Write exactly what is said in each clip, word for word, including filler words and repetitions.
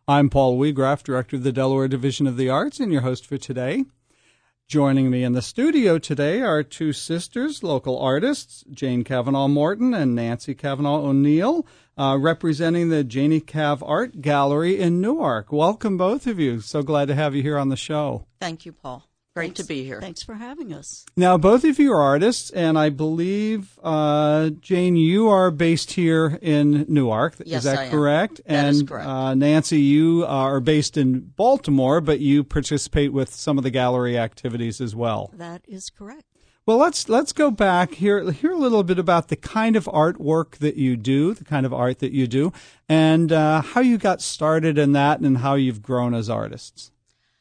I'm Paul Weagraff, Director of the Delaware Division of the Arts, and your host for today. Joining me in the studio today are two sisters, local artists, Jane Kavanaugh Morton and Nancy Kavanaugh O'Neill, uh, representing the Janie Cav Art Gallery in Newark. Welcome, both of you. So glad to have you here on the show. Thank you, Paul. Great Thanks. to be here. Thanks for having us. Now, both of you are artists, and I believe, uh, Jane, you are based here in Newark. Yes, is that I am. correct? That and, is correct. Uh, Nancy, you are based in Baltimore, but you participate with some of the gallery activities as well. That is correct. Well, let's let's go back here. Hear a little bit about the kind of artwork that you do, the kind of art that you do, and uh, how you got started in that, and how you've grown as artists.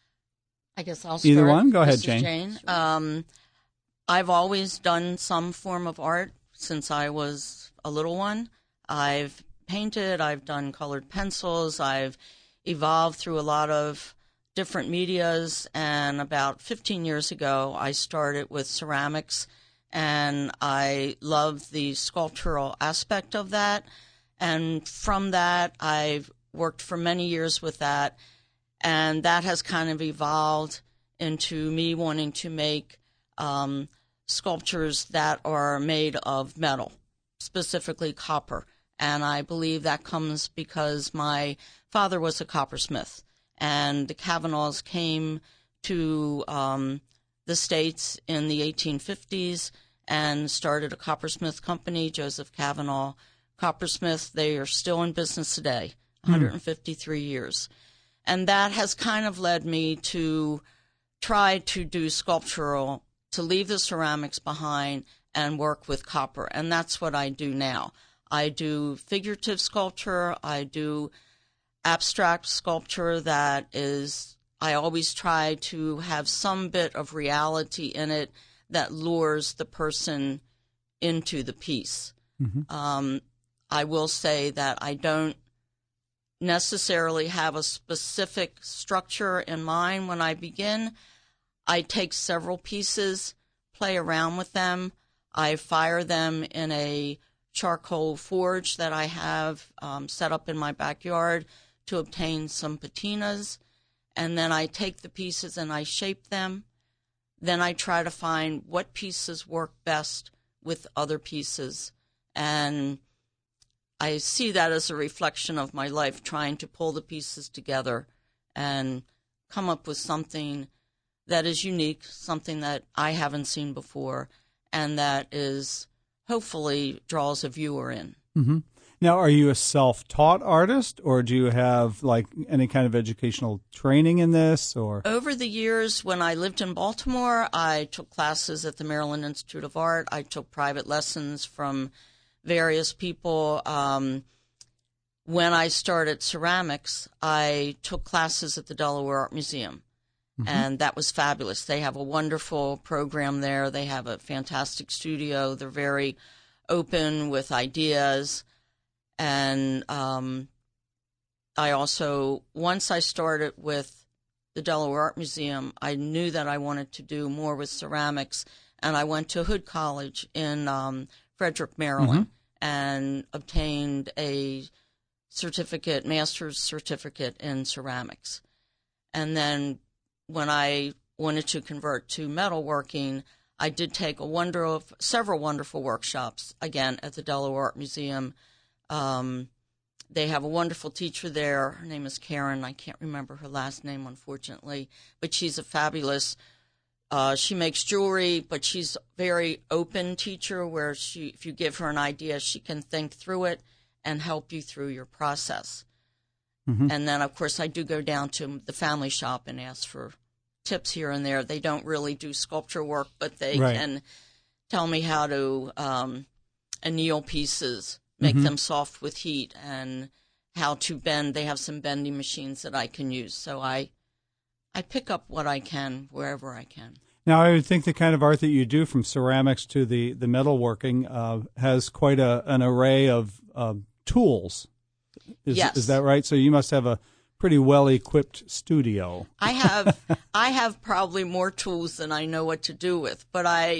I guess I'll start. Either one. Go ahead, This is Jane. Jane. Um, I've always done some form of art since I was a little one. I've painted, I've done colored pencils, I've evolved through a lot of different medias, and about fifteen years ago I started with ceramics, and I love the sculptural aspect of that. And from that, I've worked for many years with that. And that has kind of evolved into me wanting to make um, sculptures that are made of metal, specifically copper. And I believe that comes because my father was a coppersmith. And the Kavanaughs came to um, the States in the eighteen fifties and started a coppersmith company, Joseph Kavanaugh Coppersmith. They are still in business today, one hundred fifty-three mm. years. And that has kind of led me to try to do sculptural, to leave the ceramics behind and work with copper. And that's what I do now. I do figurative sculpture. I do abstract sculpture that is, I always try to have some bit of reality in it that lures the person into the piece. Mm-hmm. Um, I will say that I don't necessarily have a specific structure in mind when I begin. I take several pieces, play around with them. I fire them in a charcoal forge that I have um, set up in my backyard to obtain some patinas. And then I take the pieces and I shape them. Then I try to find what pieces work best with other pieces. And I see that as a reflection of my life, trying to pull the pieces together and come up with something that is unique, something that I haven't seen before, and that is hopefully draws a viewer in. Mm-hmm. Now, are you a self-taught artist, or do you have like any kind of educational training in this? Or over the years, when I lived in Baltimore, I took classes at the Maryland Institute of Art. I took private lessons from various people. Um, when I started ceramics, I took classes at the Delaware Art Museum, mm-hmm. and that was fabulous. They have a wonderful program there. They have a fantastic studio. They're very open with ideas. And um, I also, once I started with the Delaware Art Museum, I knew that I wanted to do more with ceramics, and I went to Hood College in um, Frederick, Maryland, mm-hmm. and obtained a certificate, master's certificate in ceramics. And then when I wanted to convert to metalworking, I did take a wonder of several wonderful workshops, again, at the Delaware Art Museum. Um, they have a wonderful teacher there. Her name is Karen. I can't remember her last name, unfortunately, but she's a fabulous Uh, she makes jewelry, but she's a very open teacher where she, if you give her an idea, she can think through it and help you through your process. Mm-hmm. And then, of course, I do go down to the family shop and ask for tips here and there. They don't really do sculpture work, but they right. can tell me how to um, anneal pieces, make mm-hmm. them soft with heat, and how to bend. They have some bending machines that I can use. So I I pick up what I can wherever I can. Now, I would think the kind of art that you do, from ceramics to the, the metalworking, uh, has quite a an array of uh, tools. Is, yes. Is that right? So you must have a pretty well-equipped studio. I have I have probably more tools than I know what to do with, but I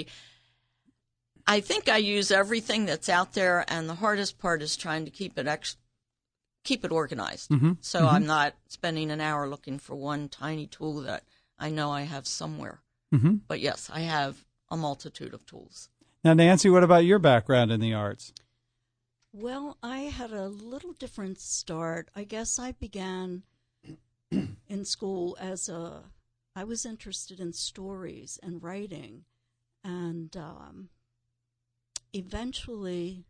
I think I use everything that's out there, and the hardest part is trying to keep it ex- keep it organized. Mm-hmm. So mm-hmm. I'm not spending an hour looking for one tiny tool that I know I have somewhere. Mm-hmm. But yes, I have a multitude of tools. Now, Nancy, what about your background in the arts? Well, I had a little different start. I guess I began in school as a, I was interested in stories and writing. And um, eventually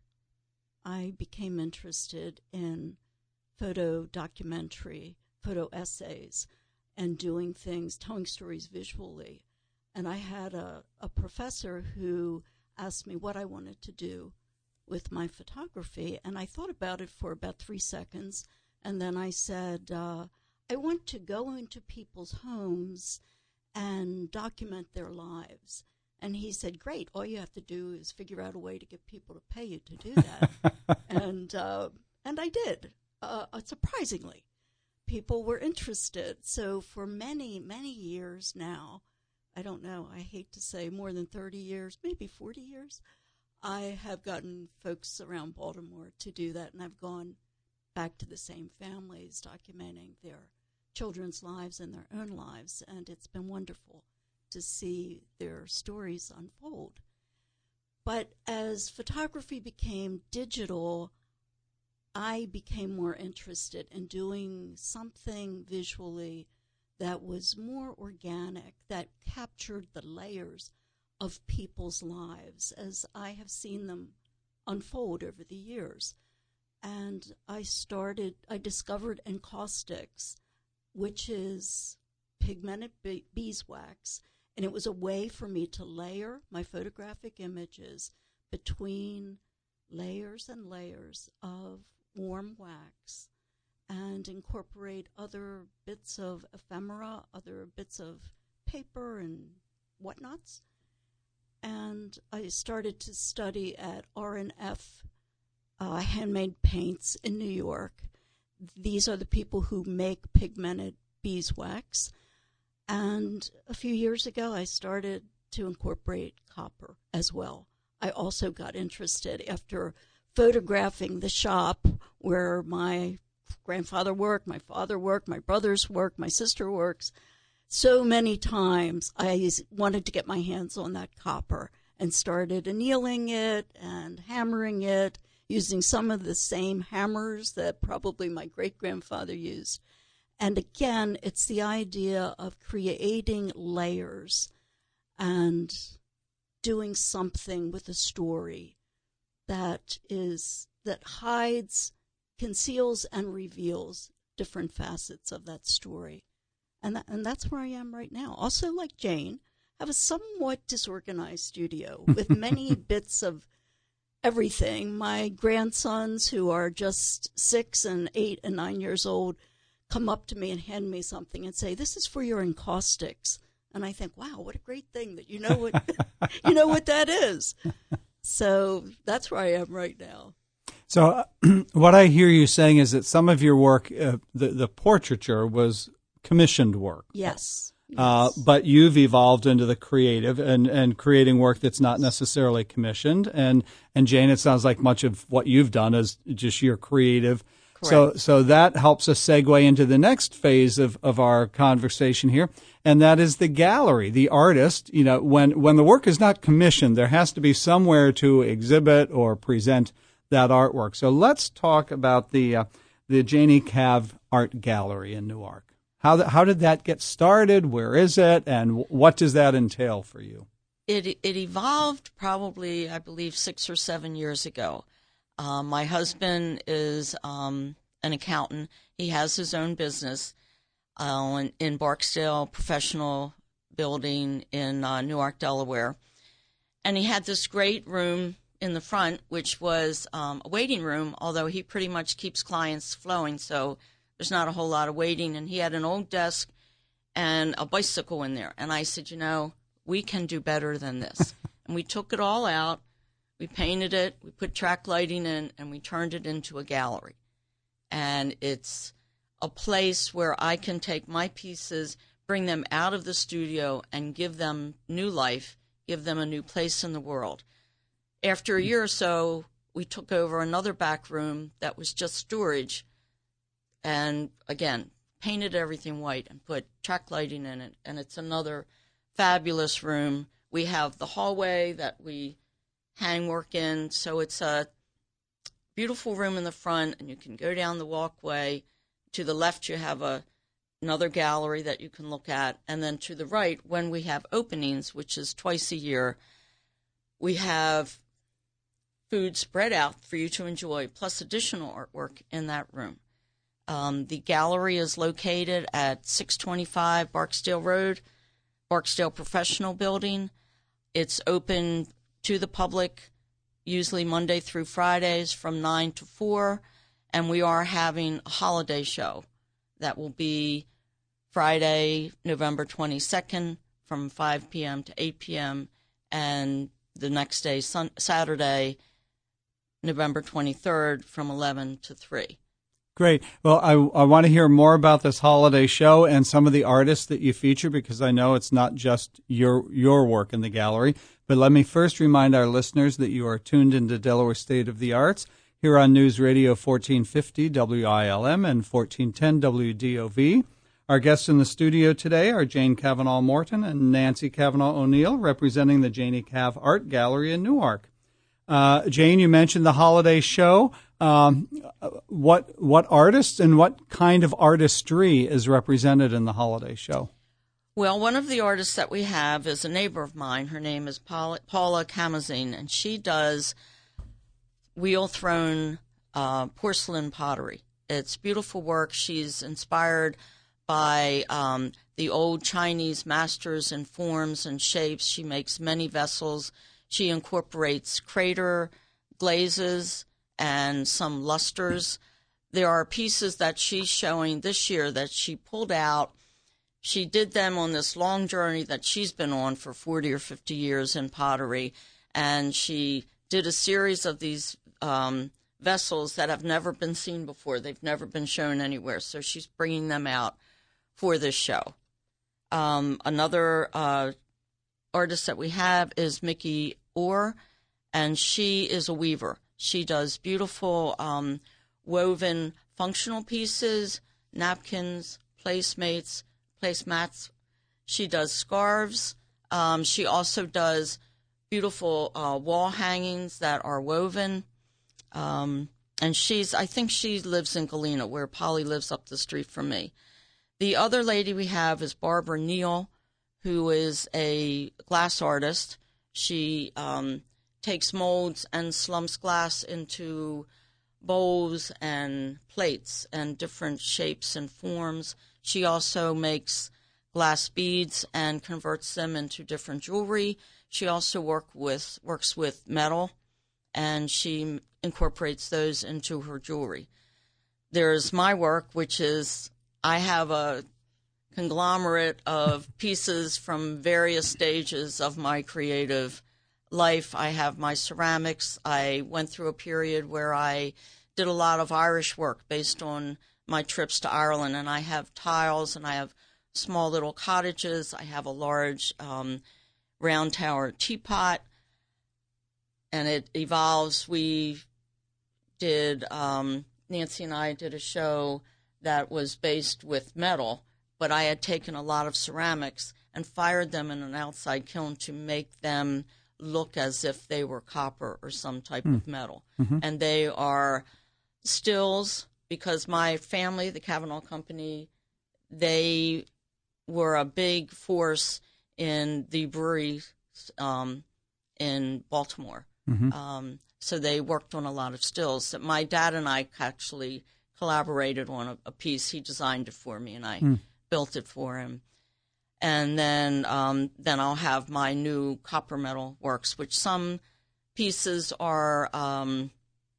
I became interested in photo documentary, photo essays, and doing things, telling stories visually. And I had a, a professor who asked me what I wanted to do with my photography, and I thought about it for about three seconds, and then I said, uh, I want to go into people's homes and document their lives. And he said, great, all you have to do is figure out a way to get people to pay you to do that. and uh, and I did, uh, surprisingly. People were interested. So for many, many years now, I don't know, I hate to say more than thirty years, maybe forty years, I have gotten folks around Baltimore to do that, and I've gone back to the same families, documenting their children's lives and their own lives, and it's been wonderful to see their stories unfold. But as photography became digital, I became more interested in doing something visually that was more organic, that captured the layers of people's lives as I have seen them unfold over the years. And I started, I discovered encaustics, which is pigmented be- beeswax, and it was a way for me to layer my photographic images between layers and layers of warm wax and incorporate other bits of ephemera, other bits of paper and whatnots. And I started to study at R and F uh, Handmade Paints in New York. These are the people who make pigmented beeswax. And a few years ago, I started to incorporate copper as well. I also got interested after photographing the shop where my grandfather worked, my father worked, my brothers worked, my sister works. So many times I wanted to get my hands on that copper and started annealing it and hammering it using some of the same hammers that probably my great-grandfather used. And again, it's the idea of creating layers and doing something with a story that is that hides, conceals, and reveals different facets of that story. And that, and that's where I am right now. Also, like Jane, I have a somewhat disorganized studio with many bits of everything. My grandsons, who are just six and eight and nine years old, come up to me and hand me something and say, "This is for your encaustics." And I think, wow, what a great thing that you know what you know what that is. So that's where I am right now. So uh, what I hear you saying is that some of your work, uh, the, the portraiture, was commissioned work. Yes. Uh, yes. But you've evolved into the creative and, and creating work that's not necessarily commissioned. And, and Jane, it sounds like much of what you've done is just your creative. Correct. So so that helps us segue into the next phase of, of our conversation here, and that is the gallery, the artist. You know, when, when the work is not commissioned, there has to be somewhere to exhibit or present that artwork. So let's talk about the uh, the Janie Cav Art Gallery in Newark. How th- how did that get started? Where is it? And what does that entail for you? It it evolved probably, I believe, six or seven years ago. Um, my husband is um, an accountant. He has his own business uh, in, in Barksdale Professional Building in uh, Newark, Delaware. And he had this great room in the front, which was um, a waiting room, although he pretty much keeps clients flowing, so there's not a whole lot of waiting. And he had an old desk and a bicycle in there. And I said, you know, we can do better than this. And we took it all out. We painted it, we put track lighting in, and we turned it into a gallery. And it's a place where I can take my pieces, bring them out of the studio, and give them new life, give them a new place in the world. After a year or so, we took over another back room that was just storage, and again, painted everything white and put track lighting in it, and it's another fabulous room. We have the hallway that we hang work in, so it's a beautiful room in the front, and you can go down the walkway. To the left, you have a another gallery that you can look at, and then to the right, when we have openings, which is twice a year, we have food spread out for you to enjoy, plus additional artwork in that room. Um, the gallery is located at six twenty-five Barksdale Road, Barksdale Professional Building. It's open to the public, usually Monday through Fridays from nine to four, and we are having a holiday show that will be Friday, November twenty-second from five p.m. to eight p.m., and the next day, sun- Saturday, November twenty-third from eleven to three. Great. Well, I, I want to hear more about this holiday show and some of the artists that you feature, because I know it's not just your your work in the gallery. But let me first remind our listeners that you are tuned into Delaware State of the Arts here on News Radio fourteen fifty W I L M and fourteen ten W D O V. Our guests in the studio today are Jane Kavanaugh Morton and Nancy Kavanaugh O'Neill, representing the Janie Cav Art Gallery in Newark. Uh, Jane, you mentioned the holiday show. Um, what what artists and what kind of artistry is represented in the holiday show? Well, one of the artists that we have is a neighbor of mine. Her name is Paula, Paula Kamazine, and she does wheel-thrown uh, porcelain pottery. It's beautiful work. She's inspired by um, the old Chinese masters in forms and shapes. She makes many vessels. She incorporates crater glazes and some lusters. There are pieces that she's showing this year that she pulled out. She did them on this long journey that she's been on for forty or fifty years in pottery, and she did a series of these um, vessels that have never been seen before. They've never been shown anywhere, so she's bringing them out for this show. Um, another uh, artist that we have is Mickey Orr, and she is a weaver. She does beautiful um, woven functional pieces, napkins, placemates, placemats. She does scarves. Um, she also does beautiful uh, wall hangings that are woven. Um, and she's, I think she lives in Galena, where Polly lives up the street from me. The other lady we have is Barbara Neal, who is a glass artist. She um, takes molds and slumps glass into bowls and plates and different shapes and forms. She also makes glass beads and converts them into different jewelry. She also work with works with metal, and she incorporates those into her jewelry. There's my work, which is I have a conglomerate of pieces from various stages of my creative life. I have my ceramics. I went through a period where I did a lot of Irish work based on my trips to Ireland, and I have tiles, and I have small little cottages. I have a large um, round tower teapot, and it evolves. We did, um, Nancy and I did a show that was based with metal, but I had taken a lot of ceramics and fired them in an outside kiln to make them look as if they were copper or some type mm. of metal. Mm-hmm. And they are stills, because my family, the Kavanaugh Company, they were a big force in the brewery um, in Baltimore. Mm-hmm. Um, so they worked on a lot of stills. My dad and I actually collaborated on a, a piece. He designed it for me, and I mm. built it for him. And then um, then I'll have my new copper metal works, which some pieces are, um,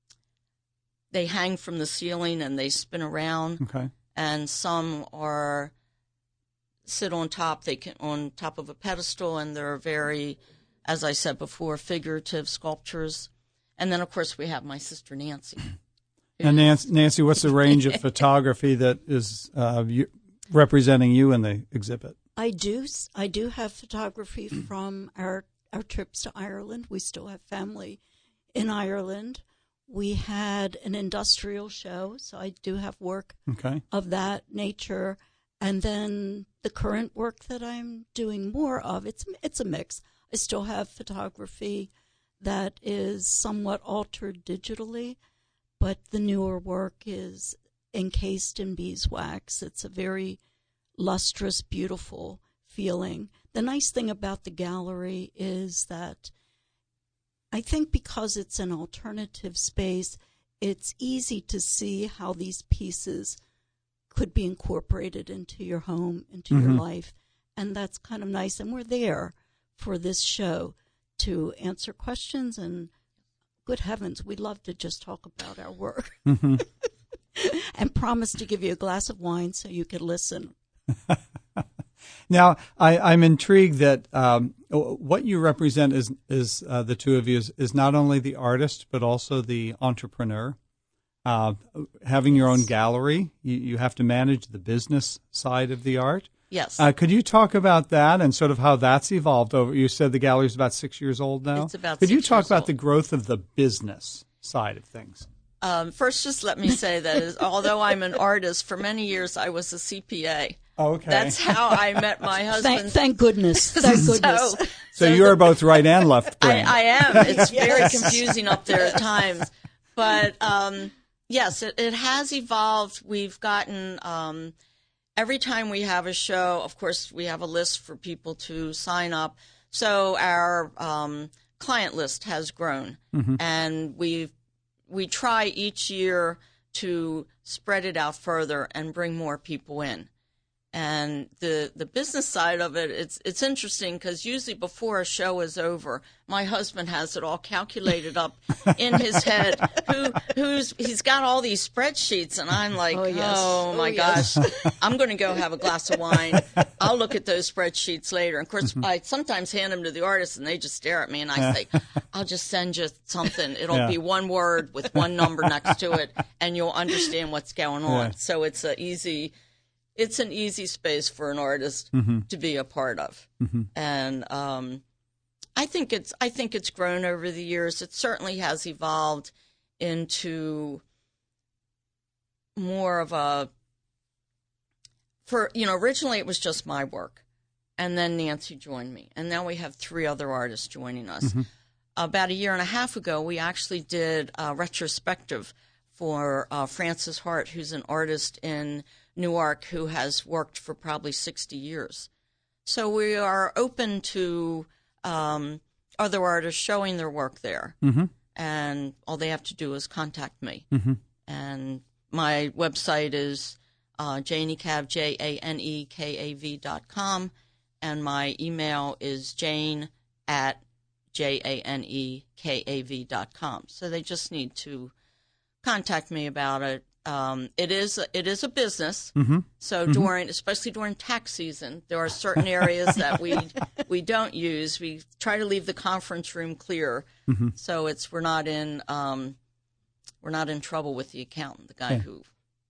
they hang from the ceiling and they spin around. Okay. And some are sit on top, they can on top of a pedestal, and they're very, as I said before, figurative sculptures. And then, of course, we have my sister Nancy. And Nancy, Nancy, what's the range of photography that is uh, you, representing you in the exhibit? I do. I do have photography from our our trips to Ireland. We still have family in Ireland. We had an industrial show, so I do have work Okay. of that nature. And then the current work that I'm doing more of, it's it's a mix. I still have photography that is somewhat altered digitally, but the newer work is encased in beeswax. It's a very lustrous, beautiful feeling. The nice thing about the gallery is that I think because it's an alternative space, it's easy to see how these pieces could be incorporated into your home, into Mm-hmm. your life. And that's kind of nice. And we're there for this show to answer questions. And good heavens, we'd love to just talk about our work. Mm-hmm. And promise to give you a glass of wine so you could listen. Now, I, I'm intrigued that um, what you represent is, is uh, the two of you, is, is not only the artist, but also the entrepreneur. Uh, having your own gallery, you, you have to manage the business side of the art. Yes. Uh, could you talk about that and sort of how that's evolved over? You said the gallery is about six years old now. It's about Could six you talk years about old. the growth of the business side of things? Um, first, just let me say that is, although I'm an artist, for many years I was a C P A. Oh, okay. That's how I met my husband. Thank, thank goodness. Thank goodness. So, so you're both right and left I, brain. I am. It's Yes. very confusing up there at times. But um, yes, it, it has evolved. We've gotten, um, every time we have a show, of course, we have a list for people to sign up. So our um, client list has grown. Mm-hmm. And we've we try each year to spread it out further and bring more people in. And the the business side of it, it's it's interesting because usually before a show is over, my husband has it all calculated up in his head. Who who's he's got all these spreadsheets, and I'm like, Oh, oh, yes. my Oh, yes. gosh, I'm going to go have a glass of wine. I'll look at those spreadsheets later. And of course, I sometimes hand them to the artists, and they just stare at me, and I say, I'll just send you something. It'll Yeah. be one word with one number next to it, and you'll understand what's going on. Yeah. So it's a easy. It's an easy space for an artist Mm-hmm. to be a part of, Mm-hmm. and um, I think it's I think it's grown over the years. It certainly has evolved into more of a. For you know, originally it was just my work, and then Nancy joined me, and now we have three other artists joining us. Mm-hmm. About a year and a half ago, we actually did a retrospective for uh, Frances Hart, who's an artist in Newark who has worked for probably sixty years. So we are open to um, other artists showing their work there. Mm-hmm. And all they have to do is contact me. Mm-hmm. And my website is uh, janecav, J A N E K A V dot com. And my email is jane at J A N E K A V dot com. So they just need to contact me about it. Um, it is it is a business, Mm-hmm. so during especially during tax season, there are certain areas that we we don't use. We try to leave the conference room clear, Mm-hmm. so it's we're not in um, we're not in trouble with the accountant, the guy Yeah. who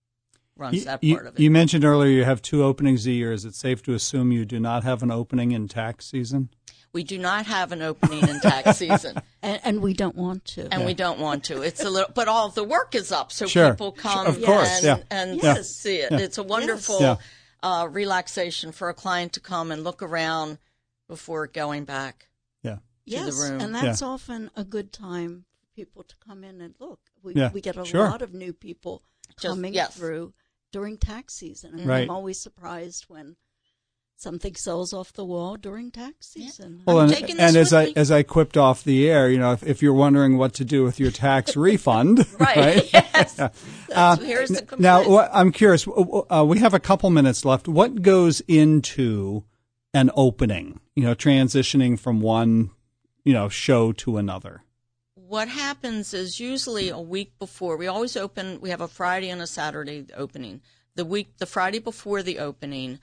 runs You, that you- part of it. you mentioned earlier you have two openings a year. Is it safe to assume you do not have an opening in tax season? We do not have an opening in tax season, And, and we don't want to. and we don't want to. It's a little, but all the work is up, so Sure. people come Of course, and, yeah. and Yes. see it. Yeah. It's a wonderful Yeah. uh, relaxation for a client to come and look around before going back. Yeah. yes, the room. and that's often a good time for people to come in and look. We, Yeah, we get a sure. lot of new people Just- coming yes. through during tax season. And Right. I'm always surprised when something sells off the wall during tax season. Well, I'm and, taking and this as with I me. as I quipped off the air, you know, if, if you're wondering what to do with your tax refund, Right. Yes. Uh, Here's the complaint. now, what, I'm curious. Uh, we have a couple minutes left. What goes into an opening? You know, transitioning from one, you know, show to another. What happens is usually a week before. We always open. We have a Friday and a Saturday opening. The week, the Friday before the opening,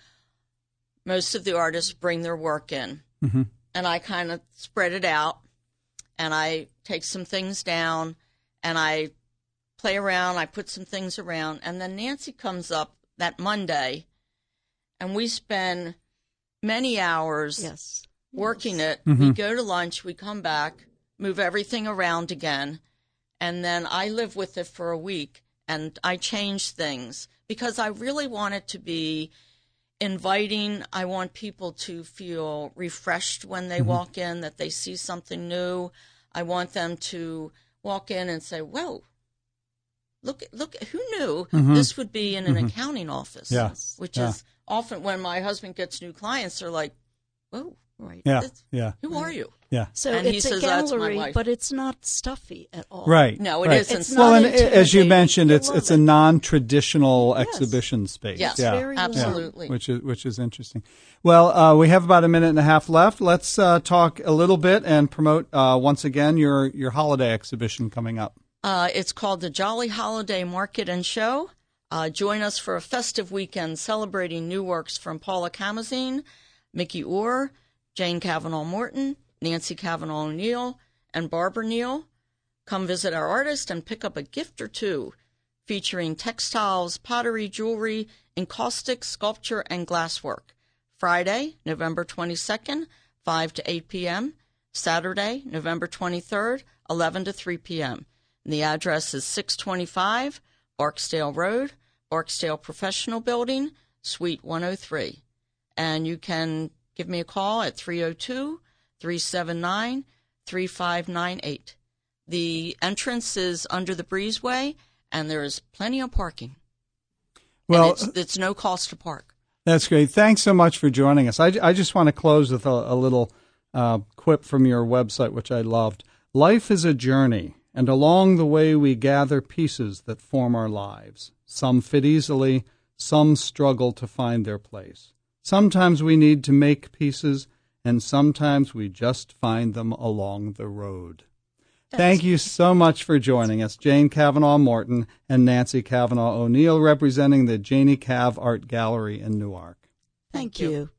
most of the artists bring their work in, Mm-hmm. and I kind of spread it out, and I take some things down, and I play around. I put some things around, and then Nancy comes up that Monday, and we spend many hours Yes. working Yes. it. Mhm. We go to lunch, we come back, move everything around again, and then I live with it for a week, and I change things because I really want it to be inviting. I want people to feel refreshed when they mm-hmm. walk in, that they see something new. I want them to walk in and say, whoa, look, look, who knew mm-hmm. this would be in an mm-hmm. accounting office? Yeah. Which yeah. is often when my husband gets new clients, they're like, whoa, right. Yeah. yeah. Who are you? Yeah. So and it's he a says, that's my gallery, wife. but it's not stuffy at all. Right. No, it right. isn't. It's well, not and as you mentioned, You it's love it's it. a non-traditional Yes. exhibition space. Yes, yeah. very absolutely. Yeah, which is which is interesting. Well, uh, we have about a minute and a half left. Let's uh, talk a little bit and promote uh, once again your your holiday exhibition coming up. Uh, it's called the Jolly Holiday Market and Show. Uh, join us for a festive weekend celebrating new works from Paula Kamazine, Mickey Orr, Jane Kavanaugh Morton, Nancy Kavanaugh O'Neill, and Barbara Neal. Come visit our artist and pick up a gift or two featuring textiles, pottery, jewelry, encaustic, sculpture, and glasswork. Friday, November twenty-second, five to eight p.m. Saturday, November twenty-third, eleven to three p.m. And the address is six twenty-five Barksdale Road, Barksdale Professional Building, Suite one oh three. And you can give me a call at three oh two, three seven nine, three five nine eight. The entrance is under the breezeway, and there is plenty of parking. Well, and it's, it's no cost to park. That's great. Thanks so much for joining us. I, I just want to close with a, a little uh, quip from your website, which I loved. Life is a journey, and along the way we gather pieces that form our lives. Some fit easily, some struggle to find their place. Sometimes we need to make pieces, and sometimes we just find them along the road. That's Thank you so much for joining us, Jane Kavanaugh Morton and Nancy Kavanaugh O'Neill, representing the Janie Cav Art Gallery in Newark. Thank, Thank you. you.